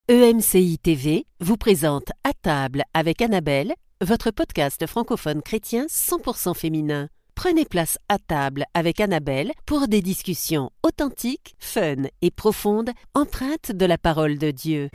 EMCI TV vous présente À table avec Annabelle, votre podcast francophone chrétien 100% féminin. Prenez place à table avec Annabelle pour des discussions authentiques, fun et profondes, empreintes de la parole de Dieu.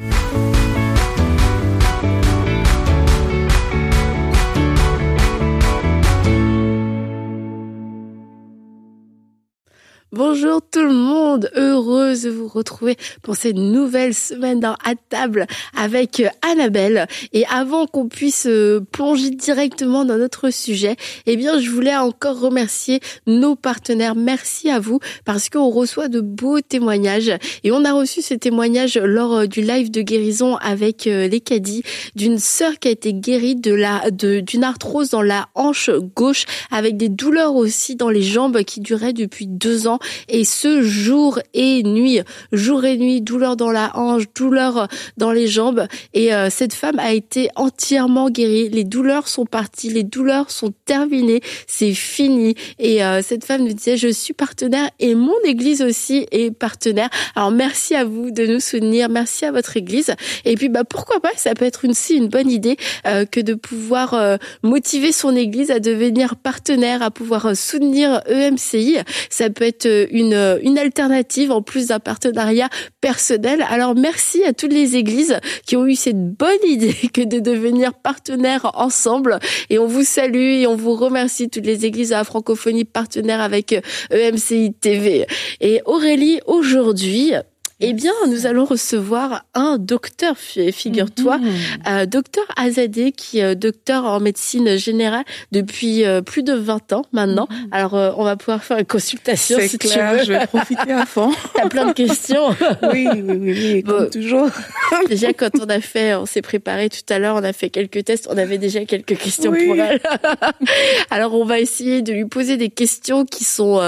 Bonjour tout le monde, heureuse de vous retrouver pour cette nouvelle semaine dans À table avec Annabelle. Et avant qu'on puisse plonger directement dans notre sujet, je voulais encore remercier nos partenaires. Merci à vous parce qu'on reçoit de beaux témoignages. Et on a reçu ce témoignage lors du live de guérison avec les caddies d'une sœur qui a été guérie d'une arthrose dans la hanche gauche avec des douleurs aussi dans les jambes qui duraient depuis 2 ans. Et ce jour et nuit, douleur dans la hanche, douleur dans les jambes. Et cette femme a été entièrement guérie. Les douleurs sont parties, les douleurs sont terminées, c'est fini. Et cette femme nous disait, je suis partenaire et mon église aussi est partenaire. Alors merci à vous de nous soutenir, merci à votre église. Et puis pourquoi pas, ça peut être une bonne idée que de pouvoir motiver son église à devenir partenaire, à pouvoir soutenir EMCI. Ça peut être une alternative en plus d'un partenariat personnel. Alors merci à toutes les églises qui ont eu cette bonne idée que de devenir partenaires ensemble. Et on vous salue et on vous remercie, toutes les églises à la francophonie partenaires avec EMCI TV. Et Aurélie, aujourd'hui, nous allons recevoir un docteur, figure-toi, docteur Azadeh, qui est docteur en médecine générale depuis plus de 20 ans maintenant. Alors, on va pouvoir faire une consultation si clair, tu veux. Je vais profiter à fond. T'as plein de questions. Oui, comme toujours. Déjà, quand on s'est préparé tout à l'heure, on a fait quelques tests, on avait déjà quelques questions pour elle. Alors, on va essayer de lui poser des questions qui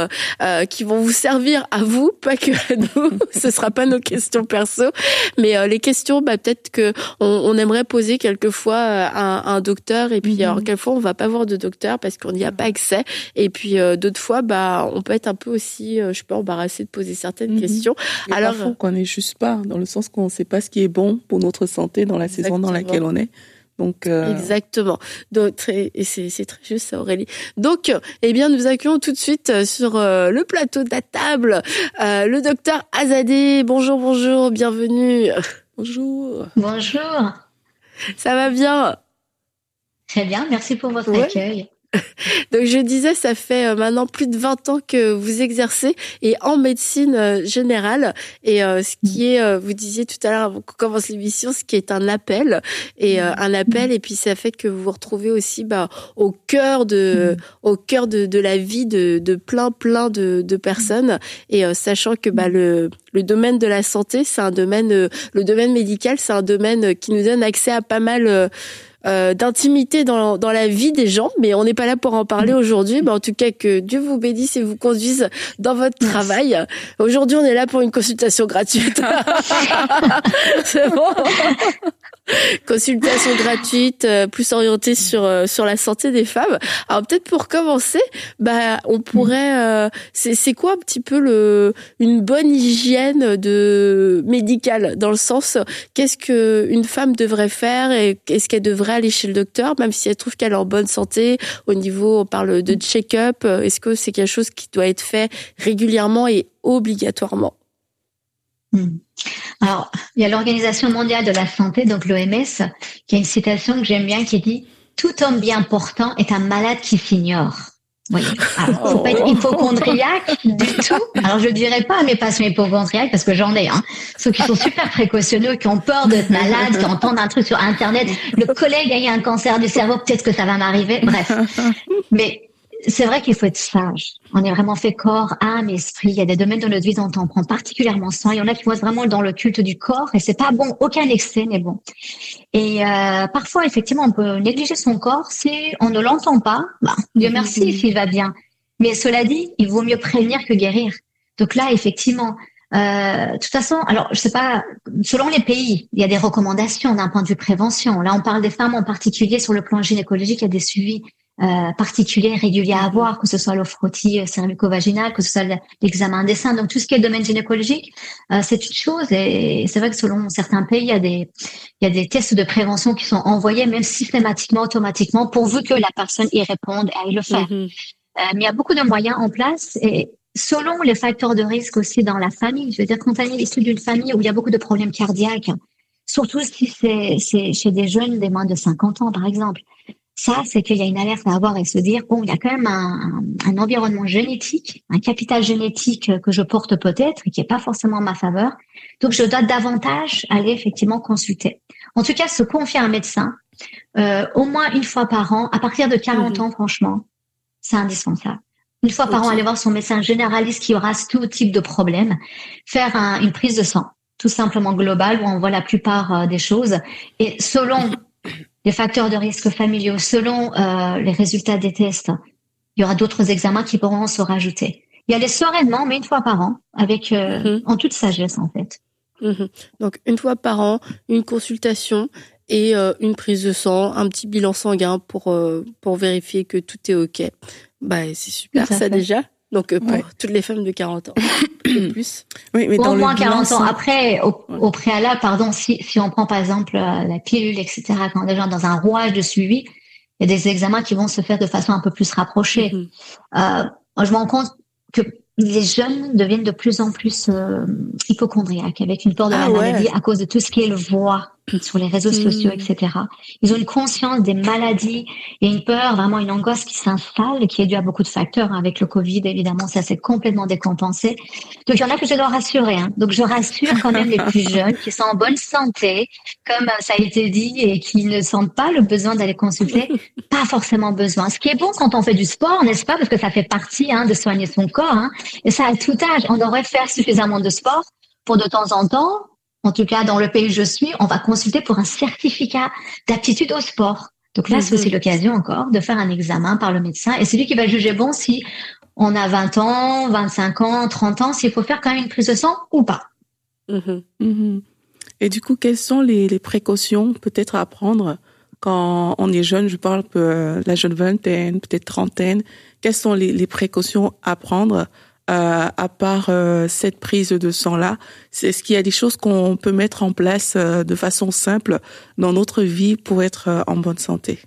vont vous servir à vous, pas que à nous. Ce sera pas nos questions perso, mais les questions, peut-être que on aimerait poser quelquefois à un docteur, et puis alors quelquefois on va pas voir de docteur parce qu'on n'y a pas accès, et puis d'autres fois on peut être un peu aussi embarrassé de poser certaines questions. Et alors parfois on connaît juste pas, dans le sens qu'on ne sait pas ce qui est bon pour notre santé dans la saison dans laquelle on est. Donc Exactement. Donc c'est très juste ça, Aurélie. Donc nous accueillons tout de suite sur le plateau d'À table le docteur Azadeh. Bonjour, bienvenue. Bonjour. Bonjour. Ça va bien? Très bien, merci pour votre accueil. Donc je disais, ça fait maintenant plus de 20 ans que vous exercez et en médecine générale, et ce qui est, vous disiez tout à l'heure avant qu'on commence l'émission, ce qui est un appel, et et puis ça fait que vous vous retrouvez aussi au cœur de la vie de plein de personnes, et sachant que le domaine de la santé, c'est un domaine, le domaine médical, c'est un domaine qui nous donne accès à pas mal d'intimité dans la vie des gens, mais on n'est pas là pour en parler aujourd'hui. En tout cas, que Dieu vous bénisse et vous conduise dans votre travail. Aujourd'hui, on est là pour une consultation gratuite. C'est bon. Consultation gratuite, plus orientée sur la santé des femmes. Alors peut-être pour commencer, on pourrait c'est quoi un petit peu une bonne hygiène médicale, dans le sens, qu'est-ce que une femme devrait faire, et est-ce qu'elle devrait aller chez le docteur même si elle trouve qu'elle est en bonne santé? Au niveau, on parle de check-up, est-ce que c'est quelque chose qui doit être fait régulièrement et obligatoirement? Alors, il y a l'Organisation mondiale de la santé, donc l'OMS, qui a une citation que j'aime bien qui dit « Tout homme bien portant est un malade qui s'ignore ». Oui. Alors, faut pas être hypocondriaque du tout. Alors, je dirais pas à mes patients hypocondriaques, parce que j'en ai, ceux qui sont super précautionneux, qui ont peur d'être malades, qui entendent un truc sur Internet. Le collègue a eu un cancer du cerveau, peut-être que ça va m'arriver. Bref. Mais c'est vrai qu'il faut être sage. On est vraiment fait corps, âme, esprit. Il y a des domaines de notre vie dont on prend particulièrement soin. Il y en a qui vont être vraiment dans le culte du corps, et c'est pas bon, aucun excès n'est bon. Et parfois, effectivement, on peut négliger son corps si on ne l'entend pas. Dieu merci s'il va bien. Mais cela dit, il vaut mieux prévenir que guérir. Donc là, effectivement, de toute façon, alors je sais pas, selon les pays, il y a des recommandations d'un point de vue prévention. Là, on parle des femmes en particulier sur le plan gynécologique, il y a des suivis particuliers, réguliers à avoir, que ce soit le frottis cervico-vaginal, que ce soit l'examen des seins. Donc tout ce qui est domaine gynécologique, c'est une chose. Et c'est vrai que selon certains pays, il y a des tests de prévention qui sont envoyés même systématiquement, automatiquement, pourvu que la personne y réponde et aille le faire. Mais il y a beaucoup de moyens en place et selon les facteurs de risque aussi dans la famille. Je veux dire, quand on est issu d'une famille où il y a beaucoup de problèmes cardiaques, surtout si c'est chez des jeunes des moins de 50 ans, par exemple. Ça, c'est qu'il y a une alerte à avoir et se dire, bon, il y a quand même un environnement génétique, un capital génétique que je porte peut-être et qui est pas forcément en ma faveur. Donc, je dois davantage aller effectivement consulter. En tout cas, se confier à un médecin, au moins une fois par an, à partir de 40 ans, franchement, c'est indispensable. Une fois par an, aller voir son médecin généraliste qui aura tout type de problème, faire une prise de sang, tout simplement globale, où on voit la plupart des choses. Et selon les facteurs de risque familiaux, selon les résultats des tests, il y aura d'autres examens qui pourront se rajouter. Y aller sereinement, mais une fois par an, avec en toute sagesse en fait. Donc une fois par an, une consultation et une prise de sang, un petit bilan sanguin pour vérifier que tout est OK. Bah c'est super ça déjà. Donc pour toutes les femmes de 40 ans et plus. Oui, mais au moins 40 ans. Après, au préalable, pardon, si on prend par exemple la pilule, etc., quand on est déjà dans un rouage de suivi, il y a des examens qui vont se faire de façon un peu plus rapprochée. Moi, je me rends compte que les jeunes deviennent de plus en plus hypocondriaques, avec une peur de la maladie à cause de tout ce qu'ils voient sur les réseaux sociaux, etc. Ils ont une conscience des maladies et une peur, vraiment une angoisse qui s'installe, qui est due à beaucoup de facteurs. Avec le Covid, évidemment, ça s'est complètement décompensé. Donc, il y en a que je dois rassurer. Donc, je rassure quand même les plus jeunes qui sont en bonne santé, comme ça a été dit, et qui ne sentent pas le besoin d'aller consulter. Pas forcément besoin. Ce qui est bon quand on fait du sport, n'est-ce pas? Parce que ça fait partie de soigner son corps. Et ça, à tout âge, on devrait faire suffisamment de sport pour de temps en temps. En tout cas, dans le pays où je suis, on va consulter pour un certificat d'aptitude au sport. Donc là, c'est aussi l'occasion encore de faire un examen par le médecin. Et c'est lui qui va juger bon si on a 20 ans, 25 ans, 30 ans, s'il faut faire quand même une prise de sang ou pas. Et du coup, quelles sont les précautions peut-être à prendre quand on est jeune? Je parle la jeune vingtaine, peut-être trentaine. Quelles sont les précautions à prendre à part cette prise de sang-là? Est-ce qu'il y a des choses qu'on peut mettre en place de façon simple dans notre vie pour être en bonne santé?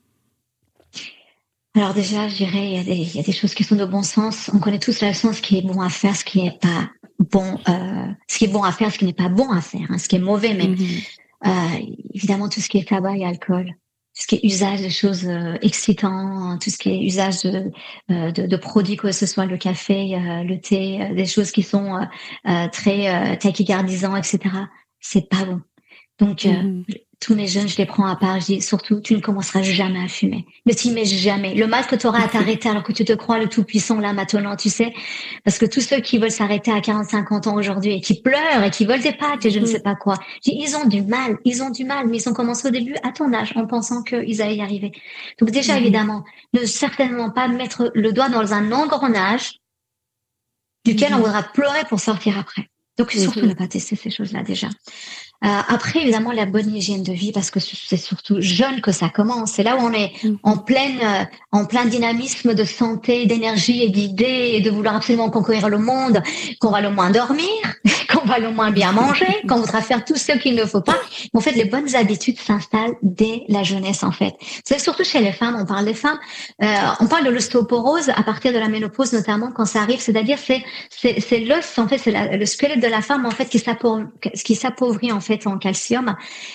Alors déjà, je dirais, il y a des choses qui sont de bon sens. On connaît tous la leçon, ce qui est bon à faire, ce qui est pas bon, ce qui est bon à faire, ce qui n'est pas bon à faire, ce qui est mauvais même. Évidemment, tout ce qui est tabac et alcool, tout ce qui est usage de choses excitantes, tout ce qui est usage de produits, que ce soit le café, le thé, des choses qui sont très tachycardisants, etc. C'est pas bon. Donc, tous mes jeunes, je les prends à part. Je dis surtout, tu ne commenceras jamais à fumer. Ne t'y mets jamais. Le mal que tu auras à t'arrêter alors que tu te crois le tout-puissant là maintenant, tu sais. Parce que tous ceux qui veulent s'arrêter à 40-50 ans aujourd'hui et qui pleurent et qui veulent des pâtes et je ne sais pas quoi, je dis, ils ont du mal, mais ils ont commencé au début à ton âge en pensant qu'ils allaient y arriver. Donc déjà, évidemment, ne certainement pas mettre le doigt dans un engrenage duquel on voudra pleurer pour sortir après. Donc surtout ne pas tester ces choses-là déjà. Après, évidemment, la bonne hygiène de vie, parce que c'est surtout jeune que ça commence. C'est là où on est en plein dynamisme de santé, d'énergie et d'idées et de vouloir absolument conquérir le monde, qu'on va le moins dormir, qu'on va le moins bien manger, qu'on voudra faire tout ce qu'il ne faut pas. En fait, les bonnes habitudes s'installent dès la jeunesse, en fait. C'est surtout chez les femmes, on parle des femmes, on parle de l'ostéoporose à partir de la ménopause, notamment quand ça arrive, c'est-à-dire c'est l'os, en fait, c'est le squelette de la femme, en fait, qui s'appauvrit, en fait, en calcium,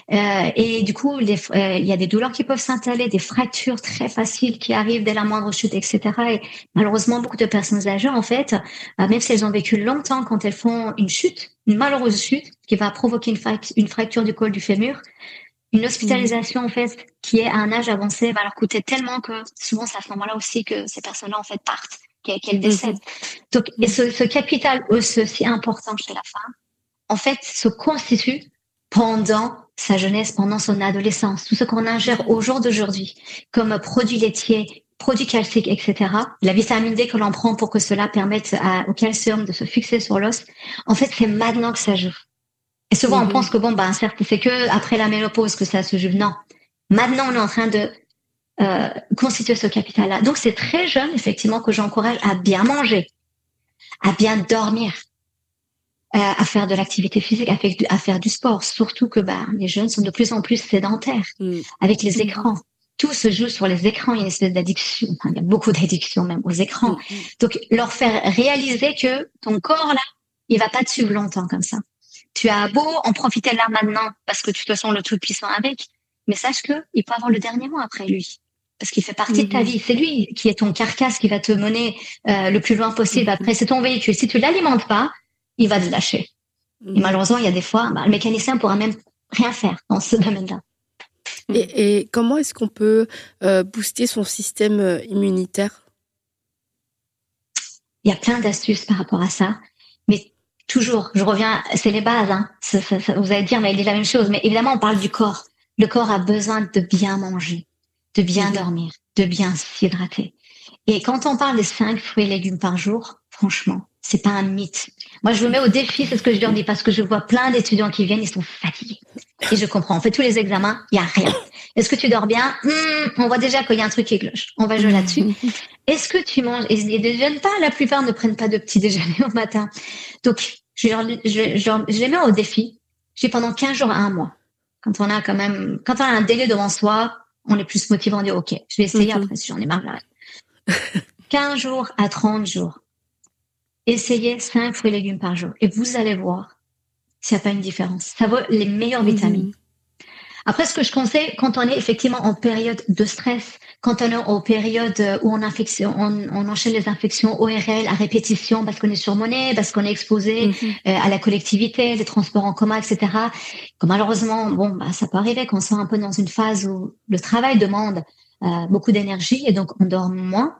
et du coup il y a des douleurs qui peuvent s'installer, des fractures très faciles qui arrivent dès la moindre chute, etc. Et malheureusement beaucoup de personnes âgées, en fait, même si elles ont vécu longtemps, quand elles font une malheureuse chute qui va provoquer une fracture du col du fémur, une hospitalisation en fait qui est à un âge avancé va leur coûter tellement que souvent c'est à ce moment-là aussi que ces personnes-là en fait partent, qu'elles décèdent. Donc et ce capital osseux si important chez la femme, en fait, se constitue pendant sa jeunesse, pendant son adolescence. Tout ce qu'on ingère au jour d'aujourd'hui, comme produits laitiers, produits calciques, etc. La vitamine D que l'on prend pour que cela permette au calcium de se fixer sur l'os, en fait, c'est maintenant que ça joue. Et souvent, on pense que certes, c'est que après la ménopause que ça se joue. Non. Maintenant, on est en train de constituer ce capital-là. Donc, c'est très jeune, effectivement, que j'encourage à bien manger, à bien dormir, à faire de l'activité physique, à faire du sport. Surtout que les jeunes sont de plus en plus sédentaires avec les écrans. Tout se joue sur les écrans. Il y a une espèce d'addiction. Enfin, il y a beaucoup d'addictions même aux écrans. Donc, leur faire réaliser que ton corps, là, il va pas te suivre longtemps comme ça. Tu as beau en profiter là maintenant parce que de toute façon, le Tout-Puissant avec. Mais sache que il peut avoir le dernier mot après lui. Parce qu'il fait partie de ta vie. C'est lui qui est ton carcasse qui va te mener le plus loin possible. Après, c'est ton véhicule. Si tu l'alimentes pas, il va te lâcher. Et malheureusement, il y a des fois, le mécanicien pourra même rien faire dans ce domaine-là. Et comment est-ce qu'on peut booster son système immunitaire? Il y a plein d'astuces par rapport à ça. Mais toujours, je reviens, c'est les bases. Hein. Vous allez dire, mais il dit la même chose. Mais évidemment, on parle du corps. Le corps a besoin de bien manger, de bien dormir, de bien s'hydrater. Et quand on parle des 5 fruits et légumes par jour, franchement, c'est pas un mythe. Moi, je vous mets au défi, c'est ce que je leur dis, parce que je vois plein d'étudiants qui viennent, ils sont fatigués. Et je comprends. On fait tous les examens, il y a rien. Est-ce que tu dors bien? On voit déjà qu'il y a un truc qui cloche. On va jouer là-dessus. Est-ce que tu manges? Et ils déjeunent pas. La plupart ne prennent pas de petit déjeuner au matin. Donc, je les mets au défi. J'ai pendant 15 jours à un mois. Quand on a un délai devant soi, on est plus motivé, on dit, OK, je vais essayer après, si j'en ai marre, j'arrête. 15 jours à 30 jours. Essayez 5 fruits et légumes par jour. Et vous allez voir s'il n'y a pas une différence. Ça vaut les meilleures vitamines. Après, ce que je conseille, quand on est effectivement en période de stress, quand on est en période où on enchaîne les infections ORL à répétition parce qu'on est surmené, parce qu'on est exposé à la collectivité, les transports en commun, etc. Comme malheureusement, ça peut arriver qu'on soit un peu dans une phase où le travail demande beaucoup d'énergie et donc on dort moins.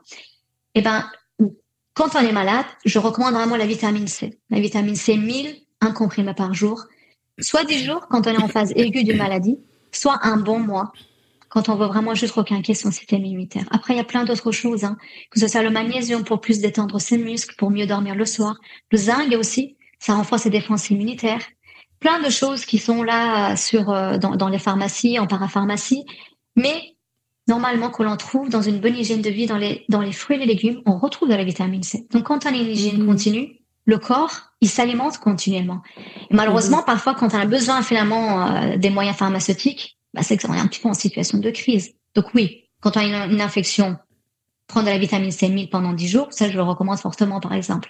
Quand on est malade, je recommande vraiment la vitamine C. La vitamine C 1000, un comprimé par jour. Soit 10 jours quand on est en phase aiguë d'une maladie, soit un bon mois quand on veut vraiment juste requinquer son système immunitaire. Après, il y a plein d'autres choses, que ce soit le magnésium pour plus détendre ses muscles, pour mieux dormir le soir. Le zinc aussi, ça renforce les défenses immunitaires. Plein de choses qui sont là dans les pharmacies, en parapharmacie. Mais normalement, que l'on trouve dans une bonne hygiène de vie, dans les fruits et les légumes, on retrouve de la vitamine C. Donc, quand on a une hygiène continue, le corps, il s'alimente continuellement. Et malheureusement, parfois, quand on a besoin finalement des moyens pharmaceutiques, c'est qu'on est un petit peu en situation de crise. Donc oui, quand on a une infection, prendre de la vitamine C 1000 pendant 10 jours, ça, je le recommande fortement, par exemple.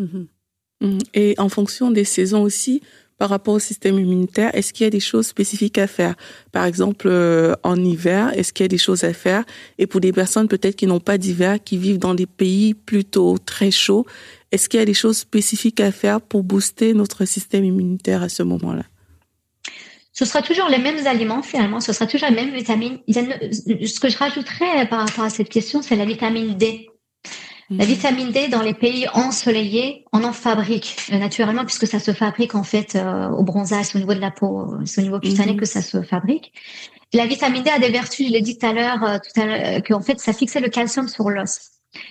Et en fonction des saisons aussi, par rapport au système immunitaire, est-ce qu'il y a des choses spécifiques à faire? Par exemple, en hiver, est-ce qu'il y a des choses à faire? Et pour des personnes peut-être qui n'ont pas d'hiver, qui vivent dans des pays plutôt très chauds, est-ce qu'il y a des choses spécifiques à faire pour booster notre système immunitaire à ce moment-là? Ce sera toujours les mêmes aliments, finalement. Ce sera toujours les mêmes vitamines. Ce que je rajouterais par rapport à cette question, c'est la vitamine D. La vitamine D, dans les pays ensoleillés, on en fabrique naturellement, puisque ça se fabrique en fait au bronzage, au niveau de la peau, c'est au niveau cutané que ça se fabrique. Et la vitamine D a des vertus, je l'ai dit tout à l'heure, qu'en fait, ça fixait le calcium sur l'os.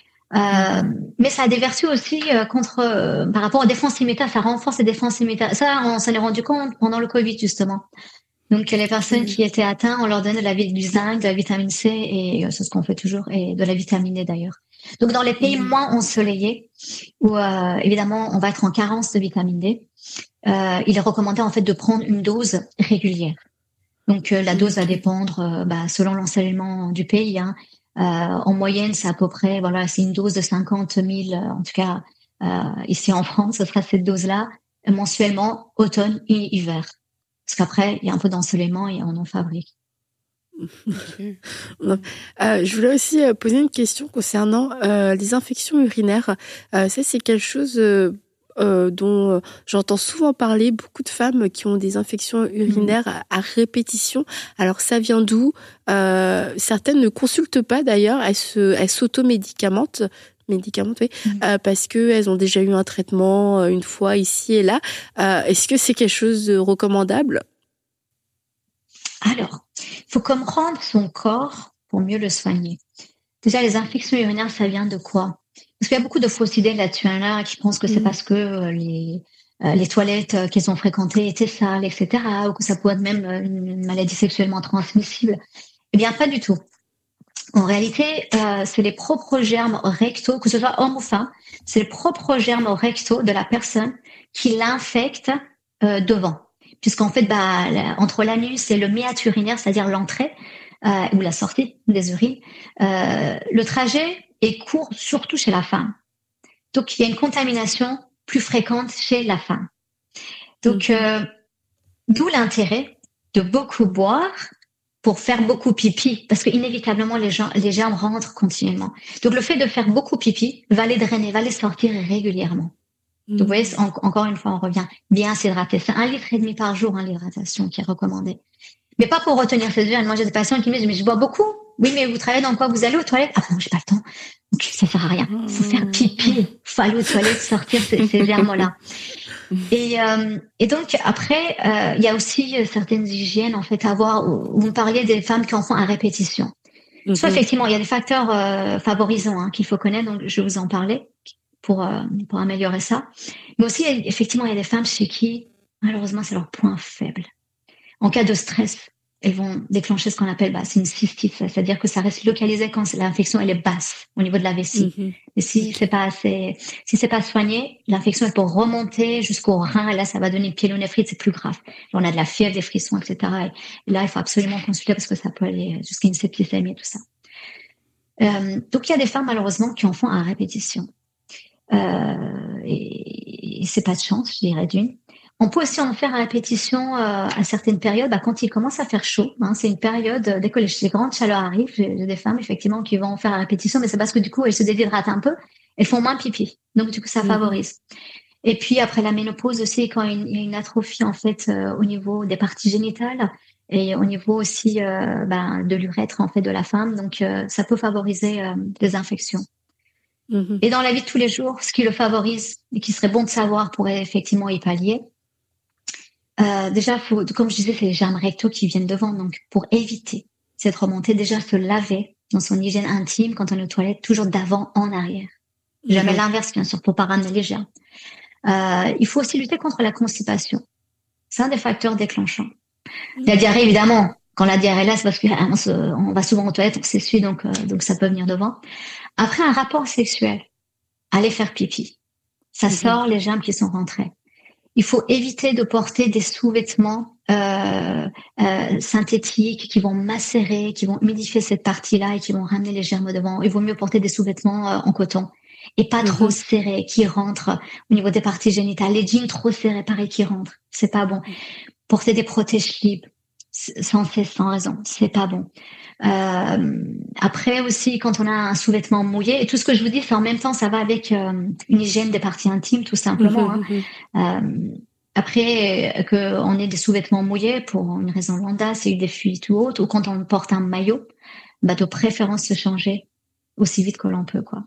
Mais ça a des vertus aussi par rapport aux défenses immunitaires, ça renforce les défenses immunitaires. Ça, on s'en est rendu compte pendant le Covid, justement. Donc, les personnes qui étaient atteintes, on leur donnait du zinc, de la vitamine C, et c'est ce qu'on fait toujours, et de la vitamine D d'ailleurs. Donc, dans les pays moins ensoleillés, où évidemment, on va être en carence de vitamine D, il est recommandé en fait de prendre une dose régulière. Donc, la dose va dépendre selon l'ensoleillement du pays, en moyenne, c'est à peu près, c'est une dose de 50 000, en tout cas, ici en France, ce sera cette dose-là, mensuellement, automne et hiver. Parce qu'après, il y a un peu d'ensoleillement et on en fabrique. Je voulais aussi poser une question concernant les infections urinaires. Ça, c'est quelque chose dont j'entends souvent parler, beaucoup de femmes qui ont des infections urinaires à répétition. Alors ça vient d'où? Certaines ne consultent pas d'ailleurs, elles s'automédicamentent, parce que elles ont déjà eu un traitement une fois ici et là. Est-ce que c'est quelque chose de recommandable? Alors, il faut comprendre son corps pour mieux le soigner. Déjà, les infections urinaires, ça vient de quoi? Parce qu'il y a beaucoup de fausses idées là-dessus, qui pensent que c'est parce que les toilettes qu'ils ont fréquentées étaient sales, etc., ou que ça pourrait être même une maladie sexuellement transmissible. Eh bien, pas du tout. En réalité, c'est les propres germes rectaux, que ce soit homme ou femme, c'est les propres germes rectaux de la personne qui l'infectent devant. Puisqu'en fait, entre l'anus et le méate urinaire, c'est-à-dire l'entrée ou la sortie des urines, le trajet est court, surtout chez la femme. Donc, il y a une contamination plus fréquente chez la femme. Donc, d'où l'intérêt de beaucoup boire pour faire beaucoup pipi, parce que inévitablement les germes rentrent continuellement. Donc, le fait de faire beaucoup pipi va les drainer, va les sortir régulièrement. Donc, vous voyez, encore une fois, on revient bien s'hydrater. C'est 1,5 litre par jour, l'hydratation qui est recommandée. Mais pas pour retenir ses urines. Moi, j'ai des patients qui me disent, mais je bois beaucoup. Oui, mais vous travaillez dans quoi? Vous allez aux toilettes? Ah non, j'ai pas le temps. Donc, ça sert à rien. Faut faire pipi. Faut aller aux toilettes, sortir ces germes-là. Et donc, après, il y a aussi certaines hygiènes, en fait, à voir. Vous me parliez des femmes qui en font à répétition. Soit, effectivement, il y a des facteurs favorisants qu'il faut connaître. Donc, je vais vous en parler pour améliorer ça. Mais aussi, effectivement, il y a des femmes chez qui, malheureusement, c'est leur point faible. En cas de stress, elles vont déclencher ce qu'on appelle, c'est une cystite, c'est-à-dire que ça reste localisé quand l'infection elle est basse au niveau de la vessie. Et si c'est pas soigné, l'infection elle peut remonter jusqu'au rein et là ça va donner pyélonéphrite, c'est plus grave. Là, on a de la fièvre, des frissons, etc. Et là il faut absolument consulter parce que ça peut aller jusqu'à une septicémie et tout ça. Donc il y a des femmes malheureusement qui en font à répétition. Et c'est pas de chance, je dirais d'une. On peut aussi en faire à répétition à certaines périodes, quand il commence à faire chaud. C'est une période, dès que les grandes chaleurs arrivent, j'ai des femmes effectivement qui vont en faire à répétition, mais c'est parce que du coup elles se déshydratent un peu, elles font moins pipi, donc du coup ça favorise. Et puis après la ménopause aussi, quand il y a une atrophie en fait au niveau des parties génitales et au niveau aussi de l'urètre en fait de la femme, donc ça peut favoriser des infections. Et dans la vie de tous les jours, ce qui le favorise et qui serait bon de savoir pour effectivement y pallier. Déjà, comme je disais, c'est les germes rectaux qui viennent devant. Donc, pour éviter cette remontée, déjà se laver dans son hygiène intime quand on est aux toilettes, toujours d'avant en arrière. Jamais l'inverse, bien sûr, pour pas ramener les germes. Il faut aussi lutter contre la constipation. C'est un des facteurs déclenchants. La diarrhée, évidemment. Quand la diarrhée est là, c'est parce qu'on va souvent aux toilettes, on s'essuie, donc ça peut venir devant. Après un rapport sexuel, aller faire pipi. Ça sort les germes qui sont rentrés. Il faut éviter de porter des sous-vêtements synthétiques qui vont macérer, qui vont humidifier cette partie-là et qui vont ramener les germes devant. Il vaut mieux porter des sous-vêtements en coton et pas trop serrés qui rentrent au niveau des parties génitales. Les jeans trop serrés, pareil, qui rentrent. C'est pas bon. Porter des protège-libres sans raison, c'est pas bon. Après aussi, quand on a un sous-vêtement mouillé, et tout ce que je vous dis, c'est en même temps, ça va avec une hygiène des parties intimes, tout simplement. Après, qu'on ait des sous-vêtements mouillés pour une raison lambda, c'est des fuites ou autre, ou quand on porte un maillot, de préférence se changer aussi vite que l'on peut, quoi.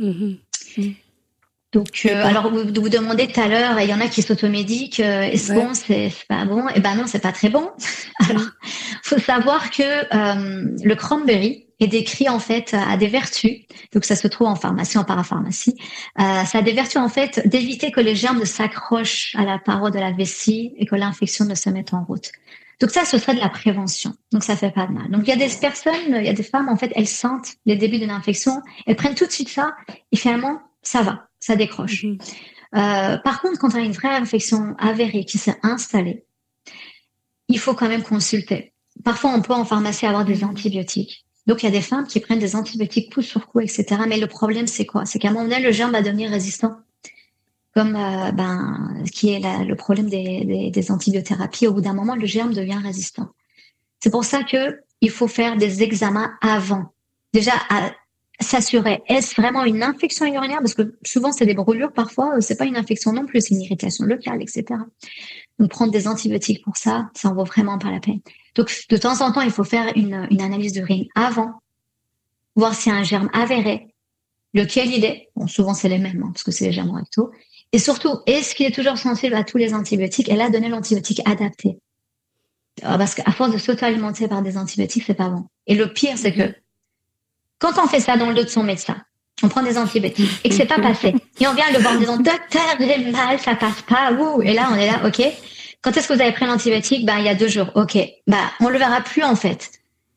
Donc, alors vous demandez tout à l'heure, il y en a qui s'automédiquent, est-ce bon, c'est pas bon? Eh ben non, c'est pas très bon. Alors, faut savoir que le cranberry est décrit en fait à des vertus. Donc ça se trouve en pharmacie, en parapharmacie. Ça a des vertus en fait d'éviter que les germes ne s'accrochent à la paroi de la vessie et que l'infection ne se mette en route. Donc ça, ce serait de la prévention. Donc ça fait pas de mal. Donc il y a des personnes, il y a des femmes en fait, elles sentent les débuts d'une infection, elles prennent tout de suite ça et finalement ça va, ça décroche. Par contre, quand on a une vraie infection avérée qui s'est installée, il faut quand même consulter. Parfois, on peut en pharmacie avoir des antibiotiques. Donc, il y a des femmes qui prennent des antibiotiques coup sur coup, etc. Mais le problème, c'est quoi? C'est qu'à un moment donné, le germe va devenir résistant. Comme qui est le problème des antibiothérapies. Au bout d'un moment, le germe devient résistant. C'est pour ça que il faut faire des examens avant. Déjà, s'assurer, est-ce vraiment une infection urinaire? Parce que souvent, c'est des brûlures parfois. C'est pas une infection non plus, c'est une irritation locale, etc. Donc, prendre des antibiotiques pour ça, ça en vaut vraiment pas la peine. Donc, de temps en temps, il faut faire une analyse d'urine avant, voir s'il y a un germe avéré, lequel il est. Bon, souvent, c'est les mêmes, parce que c'est les germes rectaux. Et surtout, est-ce qu'il est toujours sensible à tous les antibiotiques? Et là, donner l'antibiotique adapté. Parce qu'à force de s'auto-alimenter par des antibiotiques, c'est pas bon. Et le pire, c'est que quand on fait ça dans le dos de son médecin, on prend des antibiotiques et que c'est pas passé. Et on vient le voir en disant, docteur, j'ai mal, ça passe pas, ouh. Et là, on est là, ok. Quand est-ce que vous avez pris l'antibiotique? Il y a 2 jours. Ok. On le verra plus, en fait.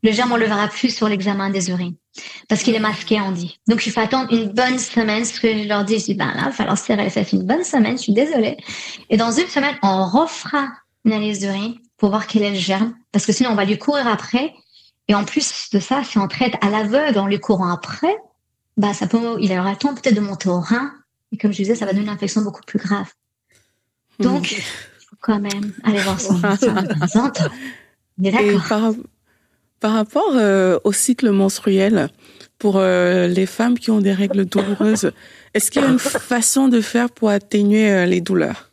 le germe, on le verra plus sur l'examen des urines. Parce qu'il est masqué, on dit. Donc, il faut attendre une bonne semaine. Ce que je leur dis, je dis, là, il va falloir serrer. Ça fait une bonne semaine, je suis désolée. Et dans une semaine, on refera une analyse d'urine pour voir quel est le germe. Parce que sinon, on va lui courir après. Et en plus de ça, si on traite à l'aveugle en lui courant après, il aura le temps peut-être de monter au rein. Et comme je disais, ça va donner une infection beaucoup plus grave. Donc, il faut quand même aller voir son médecin de temps en temps. On est d'accord. Et par rapport au cycle menstruel, pour les femmes qui ont des règles douloureuses, est-ce qu'il y a une façon de faire pour atténuer les douleurs?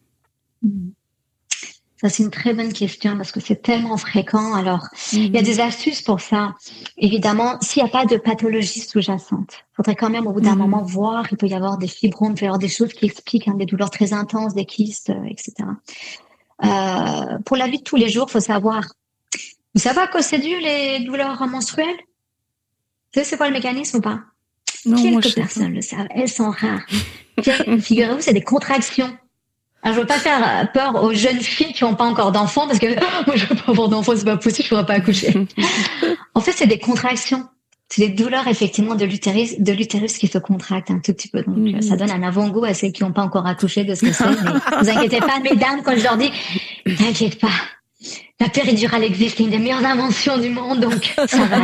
Ça, c'est une très bonne question parce que c'est tellement fréquent. Alors, il y a des astuces pour ça. Évidemment, s'il n'y a pas de pathologie sous-jacente, il faudrait quand même au bout d'un moment voir, il peut y avoir des fibromes, il peut y avoir des choses qui expliquent des douleurs très intenses, des kystes, etc. Pour la vie de tous les jours, il faut savoir. Vous savez à quoi c'est dû les douleurs menstruelles? Vous savez c'est quoi le mécanisme ou pas? Non, Quelques personnes le savent. Elles sont rares. Figurez-vous, c'est des contractions. Alors, je veux pas faire peur aux jeunes filles qui n'ont pas encore d'enfants parce que moi, je veux pas avoir d'enfants, c'est pas possible, je pourrais pas accoucher. En fait, c'est des contractions. C'est des douleurs, effectivement, de l'utérus qui se contractent un tout petit peu. Donc, ça donne un avant-goût à ceux qui n'ont pas encore accouché de ce que c'est. Mais vous inquiétez pas, mesdames, quand je leur dis, t'inquiète pas. La péridurale existe, c'est une des meilleures inventions du monde, donc ça va.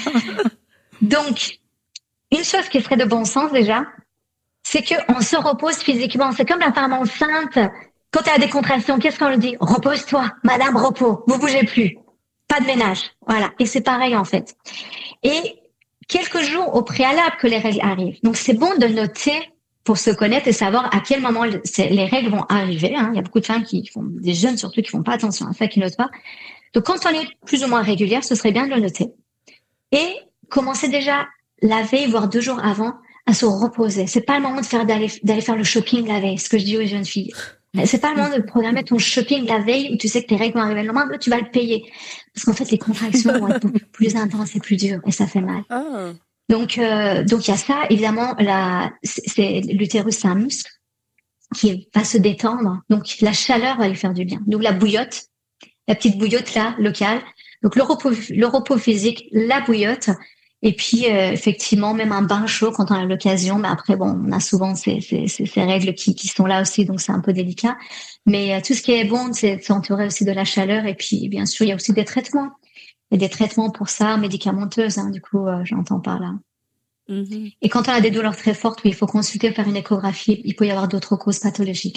Donc, une chose qui serait de bon sens déjà, c'est qu'on se repose physiquement. C'est comme la femme enceinte. Quand elle a des contractions, qu'est-ce qu'on lui dit? Repose-toi, madame, repos, vous bougez plus. Pas de ménage. Voilà. Et c'est pareil, en fait. Et quelques jours au préalable que les règles arrivent. Donc, c'est bon de noter pour se connaître et savoir à quel moment les règles vont arriver. Il y a beaucoup de femmes des jeunes surtout, qui font pas attention à ça, qui notent pas. Donc, quand on est plus ou moins régulière, ce serait bien de le noter. Et commencer déjà la veille, voire 2 jours avant, à se reposer. C'est pas le moment d'aller faire le shopping la veille, ce que je dis aux jeunes filles. C'est pas le moment de programmer ton shopping la veille où tu sais que tes règles vont arriver le lendemain, tu vas le payer. Parce qu'en fait, les contractions vont être beaucoup plus intenses et plus dures et ça fait mal. Donc, il y a ça, évidemment, l'utérus, c'est un muscle qui va se détendre. Donc, la chaleur va lui faire du bien. Donc, la bouillotte, la petite bouillotte là, locale. Donc, le repos physique, la bouillotte. Et puis, effectivement, même un bain chaud quand on a l'occasion. Mais après, bon, on a souvent ces règles qui sont là aussi, donc c'est un peu délicat. Mais tout ce qui est bon, c'est s'entourer aussi de la chaleur. Et puis, bien sûr, il y a aussi des traitements. Il y a des traitements pour ça, médicamenteuses, du coup, j'entends par là. Et quand on a des douleurs très fortes, oui, il faut consulter, faire une échographie. Il peut y avoir d'autres causes pathologiques.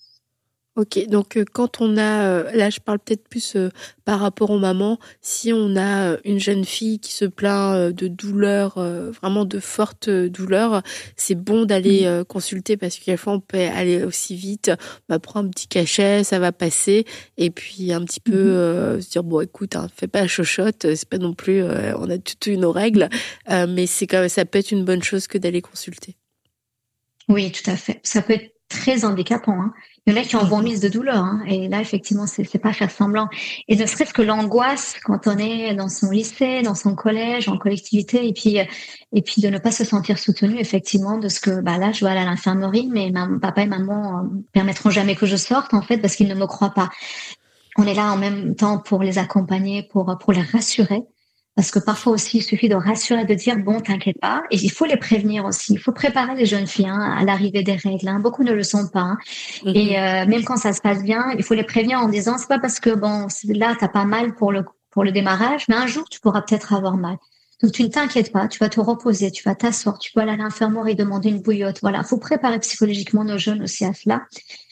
Ok, donc quand on a, là je parle peut-être plus par rapport aux mamans, si on a une jeune fille qui se plaint de douleurs, vraiment de fortes douleurs, c'est bon d'aller consulter parce qu'à fois on peut aller aussi vite, on va prendre un petit cachet, ça va passer, et puis un petit peu se dire bon écoute, fais pas la chochotte, c'est pas non plus, on a toutes nos règles, mais c'est quand même, ça peut être une bonne chose que d'aller consulter. Oui, tout à fait. Ça peut être très handicapant. Il y en a qui en vomissent de douleur, et là effectivement c'est pas faire semblant. Et ne serait-ce que l'angoisse quand on est dans son lycée, dans son collège, en collectivité, et puis de ne pas se sentir soutenu effectivement de ce que là je vais aller à l'infirmerie, mais papa et maman permettront jamais que je sorte en fait parce qu'ils ne me croient pas. On est là en même temps pour les accompagner, pour les rassurer. Parce que parfois aussi, il suffit de rassurer, de dire, bon, t'inquiète pas. Et il faut les prévenir aussi. Il faut préparer les jeunes filles à l'arrivée des règles. Beaucoup ne le sont pas. Et même quand ça se passe bien, il faut les prévenir en disant, c'est pas parce que, bon, là, t'as pas mal pour le démarrage, mais un jour, tu pourras peut-être avoir mal. Donc, tu ne t'inquiètes pas. Tu vas te reposer, tu vas t'asseoir, tu peux aller à l'infirmerie demander une bouillotte. Voilà. Il faut préparer psychologiquement nos jeunes aussi à cela.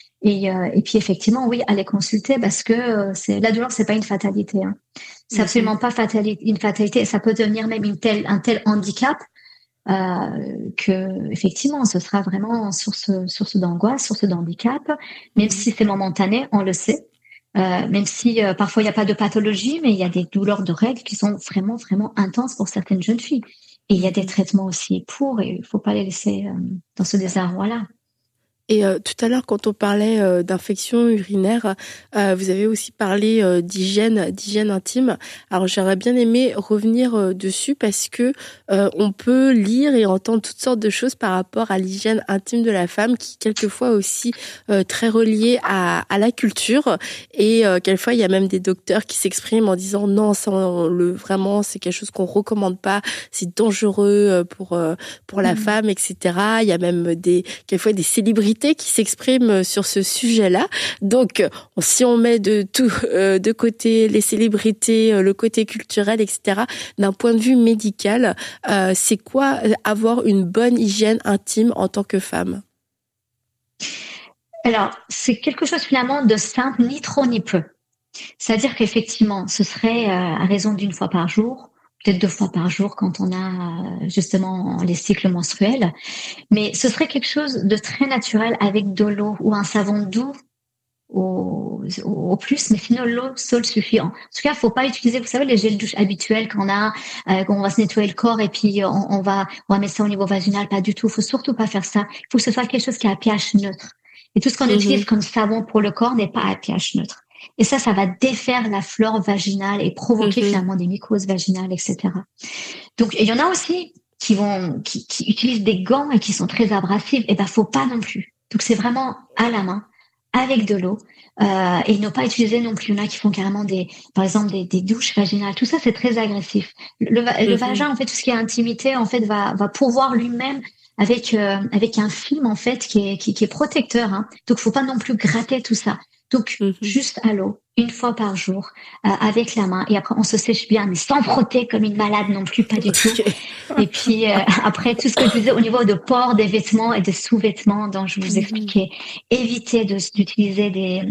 Et puis effectivement, oui, aller consulter parce que la douleur, c'est pas une fatalité. C'est absolument pas une fatalité. Ça peut devenir même un tel handicap que effectivement, ce sera vraiment source d'angoisse, source d'handicap. Même si c'est momentané, on le sait. Même si parfois il n'y a pas de pathologie, mais il y a des douleurs de règles qui sont vraiment vraiment intenses pour certaines jeunes filles. Et il y a des traitements aussi et il faut pas les laisser dans ce désarroi-là. Et tout à l'heure, quand on parlait d'infection urinaire, vous avez aussi parlé d'hygiène intime. Alors, j'aurais bien aimé revenir dessus parce que on peut lire et entendre toutes sortes de choses par rapport à l'hygiène intime de la femme, qui quelquefois aussi très reliée à la culture. Et quelquefois, il y a même des docteurs qui s'expriment en disant non, ça, vraiment, c'est quelque chose qu'on recommande pas, c'est dangereux pour la femme, etc. Il y a même quelquefois des célébrités qui s'expriment sur ce sujet-là. Donc, si on met de côté les célébrités, le côté culturel, etc., d'un point de vue médical, c'est quoi avoir une bonne hygiène intime en tant que femme? Alors, c'est quelque chose finalement de simple, ni trop ni peu. C'est-à-dire qu'effectivement, ce serait à raison d'une fois par jour, peut-être 2 fois par jour quand on a justement les cycles menstruels. Mais ce serait quelque chose de très naturel avec de l'eau ou un savon doux au plus, mais sinon l'eau seule suffit. En tout cas, faut pas utiliser, vous savez, les gels douche habituels qu'on va se nettoyer le corps et puis on va mettre ça au niveau vaginal. Pas du tout. Faut surtout pas faire ça. Il faut que ce soit quelque chose qui a un pH neutre. Et tout ce qu'on utilise comme savon pour le corps n'est pas à pH neutre. Et ça va défaire la flore vaginale et provoquer finalement des mycoses vaginales, etc. Donc, il y en a aussi qui utilisent des gants et qui sont très abrasifs. Et ben, faut pas non plus. Donc, c'est vraiment à la main, avec de l'eau, et ne pas utiliser non plus. Il y en a qui font carrément par exemple, des douches vaginales. Tout ça, c'est très agressif. Le vagin, en fait, tout ce qui est intimité, en fait, va pouvoir lui-même avec un film, en fait, qui est protecteur, hein. Donc, faut pas non plus gratter tout ça. Donc, juste à l'eau, une fois par jour, avec la main. Et après, on se sèche bien, mais sans frotter comme une malade non plus, pas du tout. Et puis, après, tout ce que je disais au niveau de port des vêtements et des sous-vêtements dont je vous expliquais, éviter d'utiliser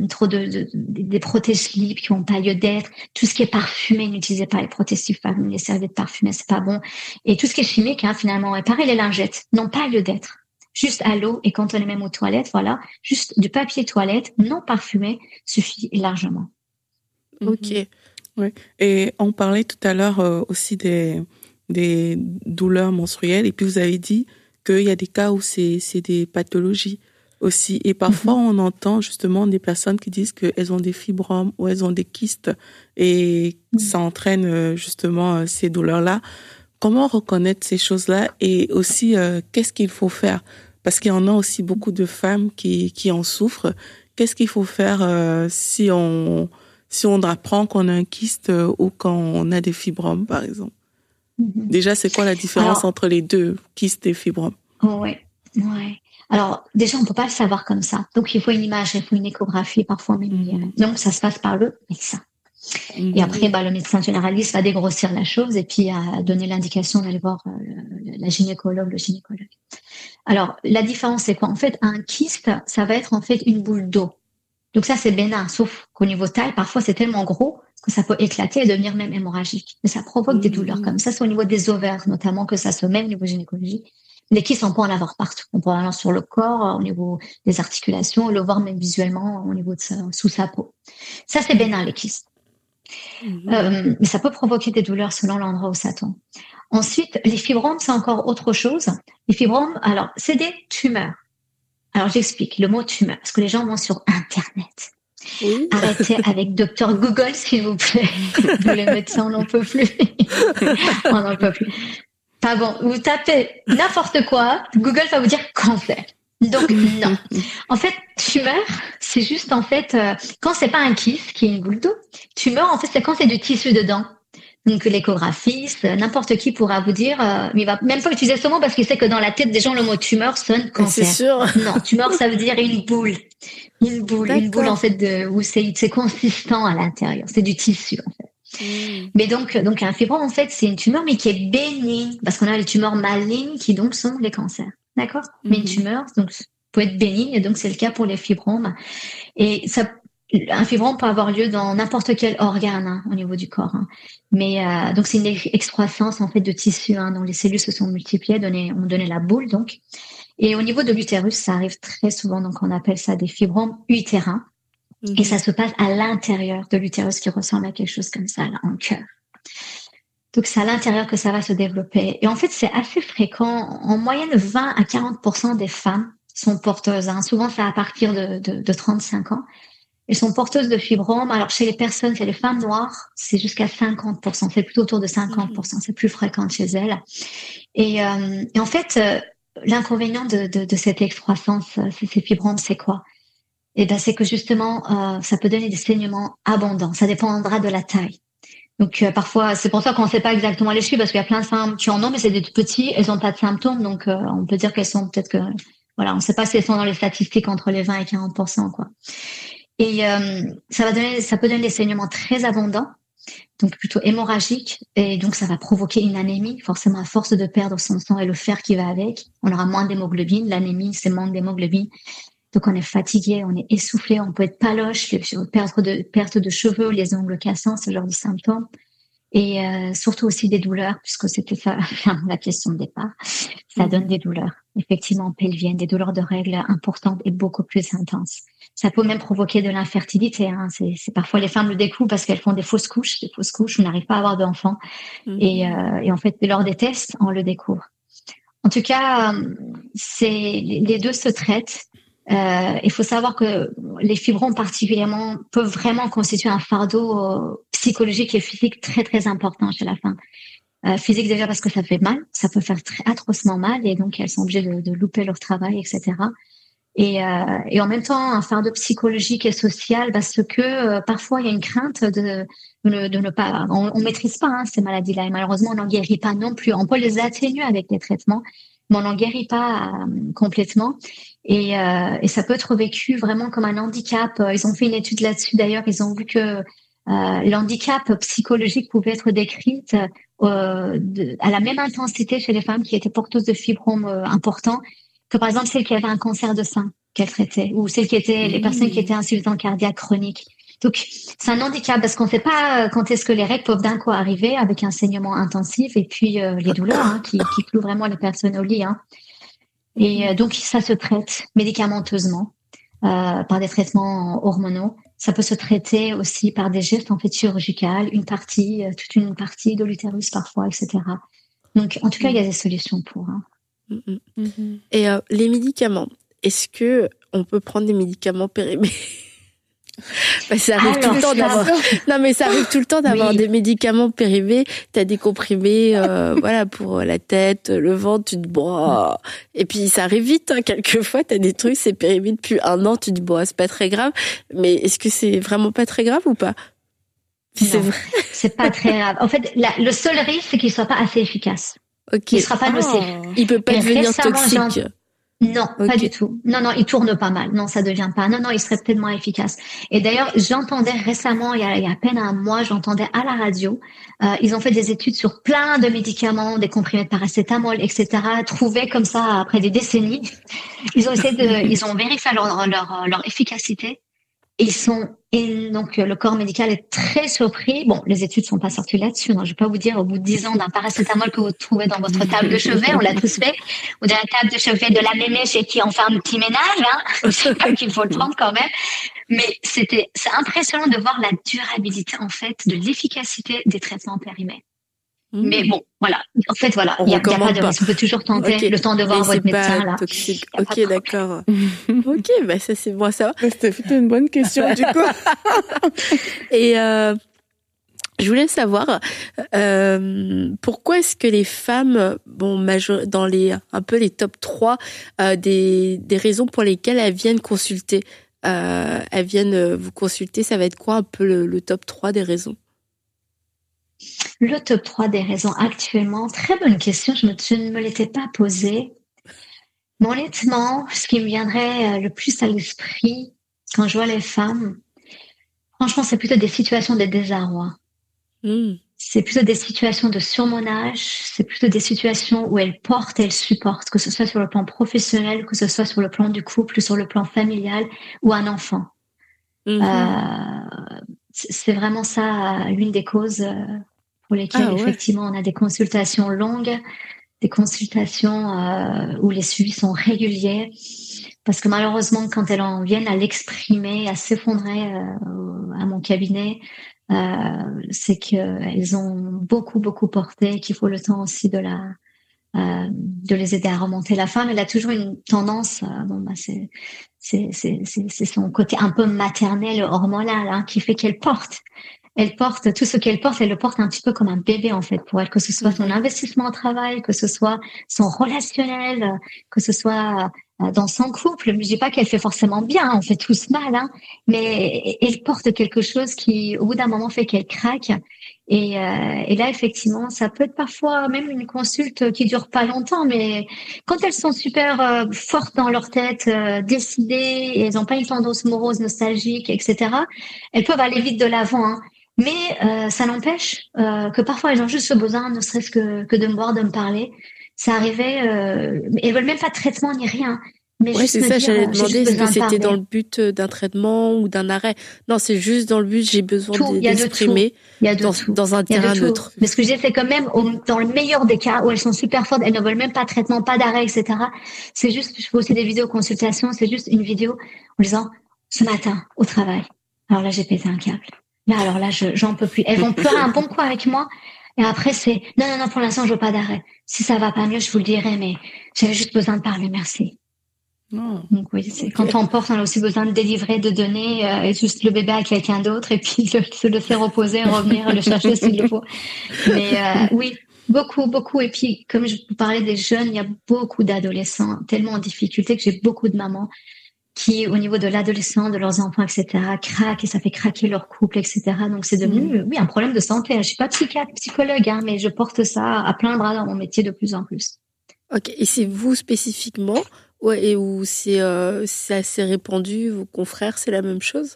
des protège-slips qui n'ont pas lieu d'être. Tout ce qui est parfumé, n'utilisez pas les protège-slips, les serviettes parfumées, c'est pas bon. Et tout ce qui est chimique, hein, finalement, et pareil, les lingettes, n'ont pas lieu d'être. Juste à l'eau, et quand on est même aux toilettes, voilà, juste du papier toilette non parfumé suffit largement. Ok. Ouais. Et on parlait tout à l'heure aussi des douleurs menstruelles, et puis vous avez dit qu'il y a des cas où c'est des pathologies aussi. Et parfois, on entend justement des personnes qui disent qu'elles ont des fibromes ou elles ont des kystes, et ça entraîne justement ces douleurs-là. Comment reconnaître ces choses-là, et aussi qu'est-ce qu'il faut faire? Parce qu'il y en a aussi beaucoup de femmes qui en souffrent. Qu'est-ce qu'il faut faire si on apprend qu'on a un kyste ou quand on a des fibromes, par exemple? Déjà, c'est quoi la différence entre les deux, kyste et fibrome? Ouais. Alors, déjà, on peut pas le savoir comme ça. Donc, il faut une image, il faut une échographie, parfois même. Donc, ça se passe par le médecin. Et après, le médecin généraliste va dégrossir la chose et puis donner l'indication d'aller voir la gynécologue, le gynécologue. Alors, la différence, c'est quoi? En fait, un kyste, ça va être en fait une boule d'eau. Donc ça, c'est bénin, sauf qu'au niveau taille, parfois, c'est tellement gros que ça peut éclater et devenir même hémorragique. Mais ça provoque des douleurs comme ça. C'est au niveau des ovaires, notamment, que ça se met au niveau gynécologique. Les kystes, on peut en avoir partout. On peut en avoir sur le corps, au niveau des articulations, le voir même visuellement au niveau sous sa peau. Ça, c'est bénin, les kystes. Mais ça peut provoquer des douleurs selon l'endroit où ça tombe. Ensuite, les fibromes, c'est encore autre chose. Les fibromes, alors, c'est des tumeurs. Alors, j'explique le mot tumeur, parce que les gens vont sur Internet. Oui. Arrêtez avec Dr Google, s'il vous plaît. Vous les médecins, on n'en peut plus. On n'en peut plus. Pas bon. Vous tapez n'importe quoi, Google va vous dire cancer. Donc, non. En fait, tumeur, c'est juste, en fait, quand c'est pas un kyste, qui est une boule d'eau, tumeur, en fait, c'est quand c'est du tissu dedans. Donc, l'échographiste, n'importe qui pourra vous dire, mais il va même pas utiliser ce mot parce qu'il sait que dans la tête des gens, le mot tumeur sonne cancer. C'est sûr. Non, tumeur, ça veut dire une boule. Une boule, en fait, où c'est consistant à l'intérieur. C'est du tissu, en fait. Mais donc, un fibrome, en fait, c'est une tumeur, mais qui est bénigne. Parce qu'on a les tumeurs malignes qui, donc, sont les cancers. D'accord? Mais une tumeur, donc, peut être bénigne, et donc, c'est le cas pour les fibromes. Et un fibrome peut avoir lieu dans n'importe quel organe, hein, au niveau du corps, hein. Mais donc c'est une excroissance en fait de tissu, hein, dont les cellules se sont multipliées, ont donné la boule donc. Et au niveau de l'utérus, ça arrive très souvent, donc on appelle ça des fibromes utérins. Et ça se passe à l'intérieur de l'utérus, qui ressemble à quelque chose comme ça, là, en cœur. Donc c'est à l'intérieur que ça va se développer. Et en fait, c'est assez fréquent. En moyenne, 20 à 40% des femmes sont porteuses. Souvent, c'est à partir de 35 ans. Elles sont porteuses de fibromes. Alors, chez les femmes noires, c'est jusqu'à 50%. C'est plutôt autour de 50%. C'est plus fréquent chez elles. Et en fait, l'inconvénient de cette excroissance, ces fibromes, c'est quoi? Eh ben, c'est que justement, ça peut donner des saignements abondants. Ça dépendra de la taille. Donc parfois, c'est pour ça qu'on ne sait pas exactement les chiffres, parce qu'il y a plein de femmes qui en ont, mais c'est des tout petits, elles n'ont pas de symptômes, donc on peut dire qu'elles sont peut-être que, voilà, on ne sait pas si elles sont dans les statistiques entre les 20 et 40%, quoi. Et ça peut donner des saignements très abondants, donc plutôt hémorragiques, et donc ça va provoquer une anémie, forcément à force de perdre son sang et le fer qui va avec. On aura moins d'hémoglobine. L'anémie, c'est manque d'hémoglobine. Donc on est fatigué, on est essoufflé, on peut être paloche, perte de cheveux, les ongles cassants, ce genre de symptômes. Et surtout aussi des douleurs, puisque c'était ça la question de départ. Ça donne des douleurs, effectivement pelviennes, des douleurs de règles importantes et beaucoup plus intenses. Ça peut même provoquer de l'infertilité. C'est parfois les femmes le découvrent parce qu'elles font des fausses couches où on n'arrive pas à avoir d'enfants. Et en fait, lors des tests, on le découvre. En tout cas, les deux se traitent. Il faut savoir que les fibromes particulièrement peuvent vraiment constituer un fardeau psychologique et physique très très important chez la femme. Physique déjà parce que ça fait mal, ça peut faire atrocement mal et donc elles sont obligées de louper leur travail, etc. Et en même temps un fardeau psychologique et social parce que parfois il y a une crainte de ne pas, on maîtrise pas ces maladies-là et malheureusement on n'en guérit pas non plus. On peut les atténuer avec les traitements, mais on n'en guérit pas complètement. Et ça peut être vécu vraiment comme un handicap. Ils ont fait une étude là-dessus. D'ailleurs, ils ont vu que l'handicap psychologique pouvait être décrit à la même intensité chez les femmes qui étaient porteuses de fibromes importants que par exemple celles qui avaient un cancer de sein qu'elles traitaient ou celles qui étaient les personnes qui étaient insuffisants cardiaques chroniques. Donc c'est un handicap parce qu'on ne sait pas quand est-ce que les règles peuvent d'un coup arriver avec un saignement intensif et puis les douleurs qui clouent vraiment les personnes au lit. Et donc, ça se traite médicamenteusement par des traitements hormonaux. Ça peut se traiter aussi par des gestes en fait chirurgicales, toute une partie de l'utérus parfois, etc. Donc, en tout cas, il y a des solutions pour. Et les médicaments, est-ce que on peut prendre des médicaments périmés? Ça arrive tout le temps d'avoir. Non, mais ça arrive tout le temps d'avoir des médicaments périmés. T'as des comprimés, voilà, pour la tête, le ventre. Tu te dis bon, et puis ça arrive vite. Quelquefois, t'as des trucs, c'est périmé depuis 1 an. Tu te dis bon, c'est pas très grave. Mais est-ce que c'est vraiment pas très grave ou pas? C'est vrai. C'est pas très grave. En fait, le seul risque, c'est qu'il soit pas assez efficace. Ok. Il sera pas nocif. Il peut pas devenir toxique. Non, pas du tout. Non, il tourne pas mal. Non, ça devient pas. Non, il serait peut-être moins efficace. Et d'ailleurs, j'entendais récemment, il y a à peine un mois, j'entendais à la radio, ils ont fait des études sur plein de médicaments, des comprimés de paracétamol, etc., trouvés comme ça après des décennies. Ils ont vérifié leur efficacité. Et donc le corps médical est très surpris. Bon, les études sont pas sorties là-dessus. Non, je vais pas vous dire au bout de 10 ans d'un paracétamol que vous trouvez dans votre table de chevet, on l'a tous fait, ou dans la table de chevet de la mémé chez qui on fait un petit ménage. Je sais pas qu'il faut le prendre quand même. Mais c'est impressionnant de voir la durabilité en fait de l'efficacité des traitements périmés. Mais bon, voilà. En fait, voilà. Il n'y a pas de risque. On peut toujours tenter le temps de voir votre médecin, là. Toxique. Ok, d'accord. Ok, bah, ça, c'est bon à savoir. C'était plutôt une bonne question, du coup. Et, je voulais savoir, pourquoi est-ce que les femmes, dans un peu les top 3, des raisons pour lesquelles elles viennent consulter, elles viennent vous consulter, ça va être quoi un peu le top 3 des raisons? Le top 3 des raisons actuellement, très bonne question, je ne me l'étais pas posée. Mais honnêtement, ce qui me viendrait le plus à l'esprit quand je vois les femmes, franchement, c'est plutôt des situations de désarroi. C'est plutôt des situations de surmenage, c'est plutôt des situations où elles portent, elles supportent, que ce soit sur le plan professionnel, que ce soit sur le plan du couple, ou sur le plan familial ou un enfant. C'est vraiment ça l'une des causes pour lesquelles effectivement on a des consultations longues, des consultations où les suivis sont réguliers, parce que malheureusement quand elles en viennent à l'exprimer, à s'effondrer à mon cabinet, c'est qu'elles ont beaucoup porté, qu'il faut le temps aussi de de les aider à remonter. La femme, elle a toujours une tendance, c'est son côté un peu maternel, hormonal, hein, qui fait qu'elle porte tout ce qu'elle porte, elle le porte un petit peu comme un bébé en fait pour elle, que ce soit son investissement au travail, que ce soit son relationnel, que ce soit dans son couple. Je dis pas qu'elle fait forcément bien, on fait tous mal, hein, mais elle porte quelque chose qui, au bout d'un moment, fait qu'elle craque. Et là, effectivement, ça peut être parfois même une consulte qui dure pas longtemps, mais quand elles sont super fortes dans leur tête, décidées, et elles n'ont pas une tendance morose, nostalgique, etc., elles peuvent aller vite de l'avant, hein. Mais ça n'empêche que parfois elles ont juste ce besoin, ne serait-ce que de me voir, de me parler. Ça arrivait, elles veulent même pas de traitement ni rien. Mais ouais, juste c'est me ça, dire, j'allais j'ai demander, juste est-ce que besoin de c'était dans parler. le but d'un traitement ou d'un arrêt? Non, c'est juste dans le but, j'ai besoin Tout, il y a de d'exprimer tout. Il y a de tout. dans un Il y a terrain de tout. neutre. Mais ce que je dis, c'est quand même, dans le meilleur des cas où elles sont super fortes, elles ne veulent même pas de traitement, pas d'arrêt, etc. C'est juste, je fais aussi des vidéoconsultations, c'est juste une vidéo en disant, ce matin, au travail. Alors là, j'ai pété un câble. Là, alors là, j'en peux plus. Elles vont pleurer un bon coup avec moi. Et après, c'est, non, pour l'instant, je veux pas d'arrêt. Si ça va pas mieux, je vous le dirai, mais j'avais juste besoin de parler, merci. Donc oui, c'est quand on porte, on a aussi besoin de délivrer, de donner, et juste le bébé à quelqu'un d'autre, et puis se le faire reposer, revenir le chercher s'il le faut. Mais oui, beaucoup. Et puis, comme je vous parlais des jeunes, il y a beaucoup d'adolescents tellement en difficulté que j'ai beaucoup de mamans qui, au niveau de l'adolescent, de leurs enfants, etc., craquent et ça fait craquer leur couple, etc. Donc c'est devenu, oui, un problème de santé. Je suis pas psychiatre, psychologue, hein, mais je porte ça à plein bras dans mon métier de plus en plus. Ok, et c'est vous spécifiquement, ouais, et où c'est assez répandu, vos confrères, c'est la même chose?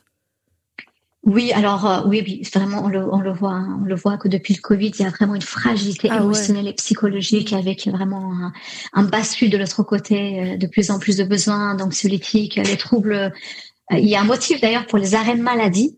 Oui, alors oui, vraiment, on le voit, hein, on le voit que depuis le Covid, il y a vraiment une fragilité émotionnelle et psychologique avec vraiment un bascule de l'autre côté, de plus en plus de besoins d'anxiolytiques, les troubles. Il y a un motif d'ailleurs pour les arrêts de maladie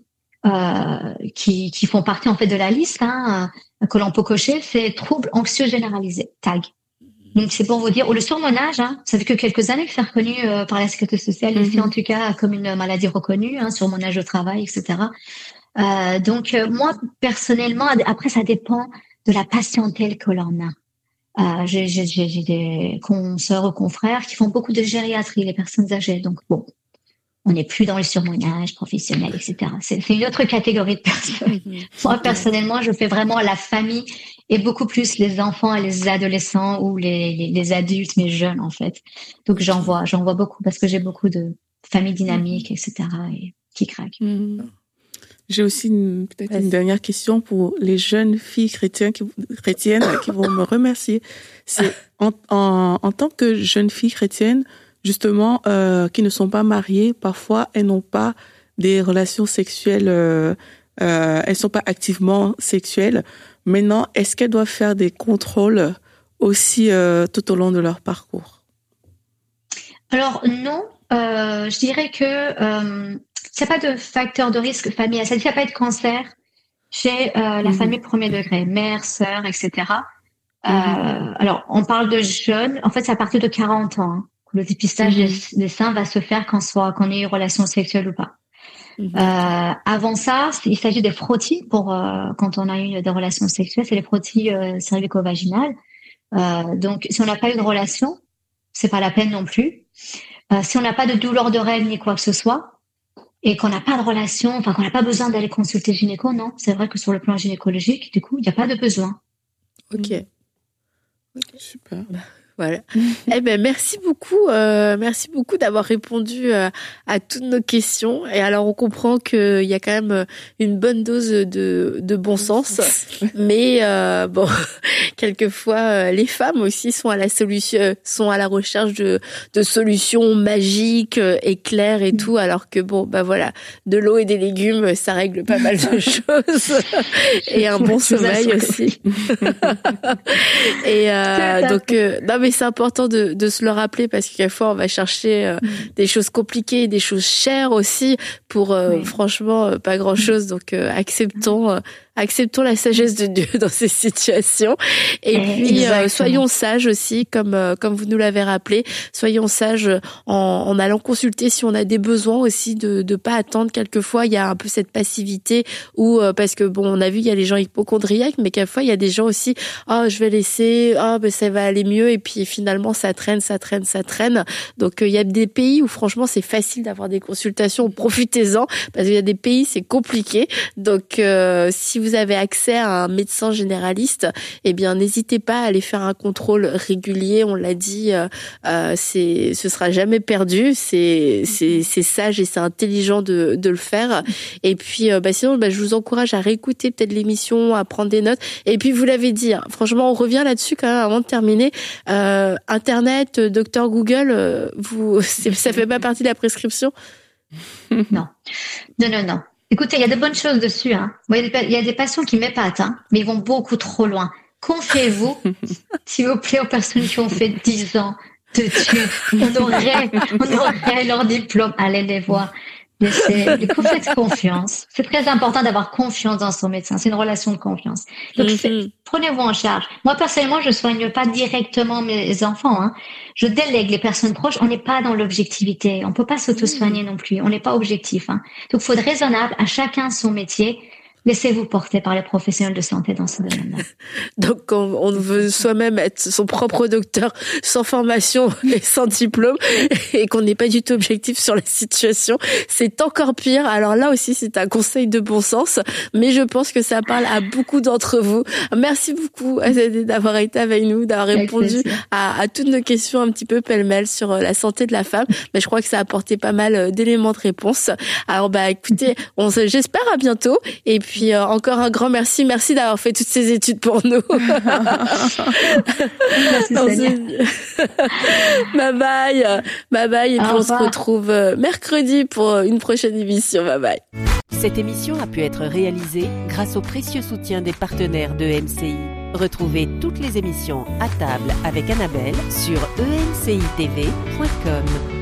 qui font partie en fait de la liste, hein, que l'on peut cocher, c'est troubles anxieux généralisés, TAG. Donc c'est pour vous dire, le surmenage, hein, ça fait que quelques années que c'est reconnu par la sécurité sociale, ici en tout cas comme une maladie reconnue, hein, surmenage au travail, etc. Donc moi personnellement, après ça dépend de la patientèle que l'on a. J'ai des consoeurs ou confrères qui font beaucoup de gériatrie, les personnes âgées. Donc bon, on n'est plus dans le surmenage professionnel, etc. C'est une autre catégorie de personnes. Moi personnellement, je fais vraiment la famille et beaucoup plus les enfants et les adolescents ou les adultes, mais jeunes en fait. Donc j'en vois beaucoup parce que j'ai beaucoup de familles dynamiques, etc. et qui craquent. J'ai aussi peut-être une dernière question pour les jeunes filles chrétiennes qui vont me remercier. C'est en tant que jeunes filles chrétiennes, justement, qui ne sont pas mariées, parfois elles n'ont pas des relations sexuelles, elles sont pas activement sexuelles. Maintenant, est-ce qu'elles doivent faire des contrôles aussi tout au long de leur parcours? Alors non, je dirais que s'il n'y a pas de facteur de risque familial, c'est-à-dire qu'il n'y a pas de cancer chez la famille premier degré, mère, sœur, etc. Alors, on parle de jeunes, en fait, c'est à partir de 40 ans, hein, que le dépistage des seins va se faire qu'on ait eu relation sexuelle ou pas. Avant ça, il s'agit des frottis pour quand on a eu des relations sexuelles, c'est les frottis cervico-vaginales. Donc, si on n'a pas eu de relation, c'est pas la peine non plus. Si on n'a pas de douleur de règles ni quoi que ce soit, et qu'on n'a pas de relation, enfin qu'on n'a pas besoin d'aller consulter gynéco, non, c'est vrai que sur le plan gynécologique, du coup, il n'y a pas de besoin. Ok. Super. Voilà. Eh ben merci beaucoup d'avoir répondu à toutes nos questions. Et alors on comprend qu'il y a quand même une bonne dose de bon sens, mais bon, quelquefois les femmes aussi sont à la recherche de solutions magiques, éclair et tout, alors que bon bah voilà, de l'eau et des légumes ça règle pas mal de choses et un bon sommeil aussi. Et donc non mais c'est important de se le rappeler parce que quelquefois on va chercher des choses compliquées, des choses chères aussi pour franchement pas grand chose. Donc acceptons Acceptons la sagesse de Dieu dans ces situations. Et puis, soyons sages aussi, comme vous nous l'avez rappelé. Soyons sages en allant consulter si on a des besoins aussi, de pas attendre. Quelquefois, il y a un peu cette passivité où, parce que bon, on a vu, il y a les gens hypochondriaques, mais quelquefois, il y a des gens aussi, je vais laisser, ben, ça va aller mieux. Et puis, finalement, ça traîne. Donc, il y a des pays où, franchement, c'est facile d'avoir des consultations. Profitez-en, parce qu'il y a des pays, c'est compliqué. Donc, si vous avez accès à un médecin généraliste, eh bien, n'hésitez pas à aller faire un contrôle régulier. On l'a dit, ce sera jamais perdu. C'est sage et c'est intelligent de le faire. Et puis, sinon, je vous encourage à réécouter peut-être l'émission, à prendre des notes. Et puis, vous l'avez dit, franchement, on revient là-dessus quand même avant de terminer. Internet, docteur Google, ça fait pas partie de la prescription? Non. Écoutez, il y a de bonnes choses dessus. Il y a des patients qui m'épatent, mais ils vont beaucoup trop loin. Confiez-vous, s'il vous plaît, aux personnes qui ont fait 10 ans d'études. On aurait leur diplôme. Allez les voir. Faites confiance. C'est très important d'avoir confiance dans son médecin. C'est une relation de confiance. Donc, prenez-vous en charge. Moi, personnellement, je soigne pas directement mes enfants. Je délègue les personnes proches. On n'est pas dans l'objectivité. On peut pas s'auto-soigner non plus. On n'est pas objectif. Donc, faut être raisonnable. À chacun son métier. Laissez-vous porter par les professionnels de santé dans ce domaine-là. Donc, on veut soi-même être son propre docteur, sans formation et sans diplôme, et qu'on n'est pas du tout objectif sur la situation. C'est encore pire. Alors là aussi, c'est un conseil de bon sens, mais je pense que ça parle à beaucoup d'entre vous. Merci beaucoup, Azadeh, d'avoir été avec nous, d'avoir répondu à toutes nos questions un petit peu pêle-mêle sur la santé de la femme. Mais je crois que ça a apporté pas mal d'éléments de réponse. Alors, écoutez, j'espère à bientôt. Et puis, encore un grand merci d'avoir fait toutes ces études pour nous. Bye bye, et puis on se retrouve mercredi pour une prochaine émission. Bye bye. Cette émission a pu être réalisée grâce au précieux soutien des partenaires de EMCI. Retrouvez toutes les émissions à table avec Annabelle sur emcitv.com.